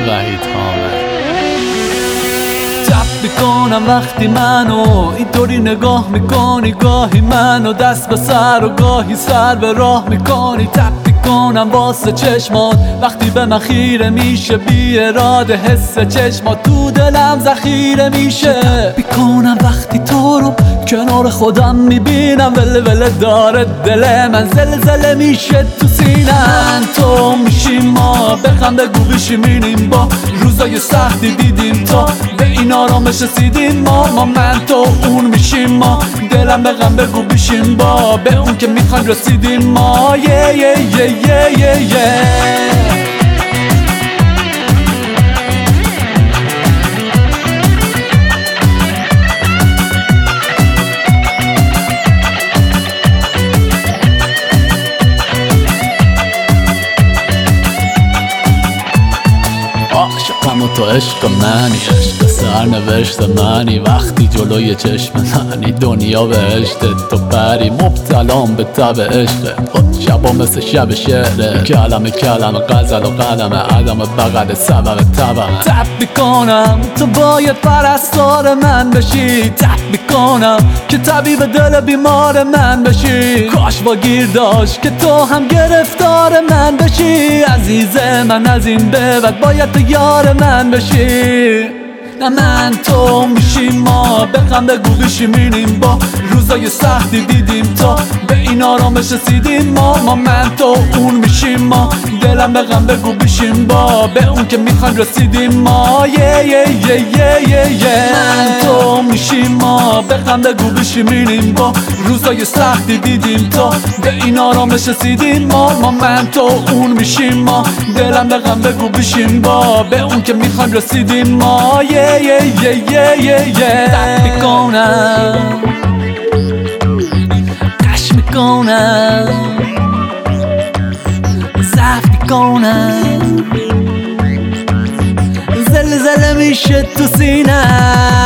وحید حامد. تپ میکنم وقتی منو اینطوری نگاه میکنی، گاهی منو دست به سر و گاهی سر به راه میکنی. تپ میکنم واسه چشمات وقتی به من خیره میشه، بی اراده حس چشمات تو دلم ذخیره میشه. تپ میکنم وقتی تو رو کنار خودم میبینم، وله وله داره دل من، زلزله میشه تو سینم. تو میشیم ما بخم بگو بشیمینیم، با روزای سختی دیدیم تا به این آرامش رسیدیم ما من تو اون میشیم ما، دلم به غم بگو بشین با به اون که میخوان رسیدیم ما. یه یه یه یه یه یه عاشقم و تو عشق منی، عشق سرنوشت منی. وقتی جلوی چشم منی دنیا بهشت تو پری، مبتلام به تب عشق خود شبا مثل شب شعره، کلمه کلمه غزل و قلمه عدم بغل سبب تبمه. تپ میکنم تو باید پرستار من بشی، تپ میکنم که طبیب دل بیمار من بشی. کاش با گیر داشت که تو هم گرفتار من بشی، عزیز من از این به بعد باید تو یار من بشی. نه من تو میشیم ما بخم بگو بشیمینیم، با روزای سختی دیدیم تا به این آرامش رسیدیم ما من تو اون میشیم ما، دلم به غم بگو بشیم با به اون که میخوان رسیدیم ما. یه یه یه یه یه یه من تو میشیم ما بخم بگو بشیمینیم، با روزای سختی دیدیم تا به این آرامش رسیدیم ما من تو اون میشیم ما، دلم به غم بگو بشیم با به اون که میخوان رسیدیم ما. یه یه یه یه یه یه تپ میکنم، قش میکنم، ضعف میکنم، زلزله میشه تو سینم.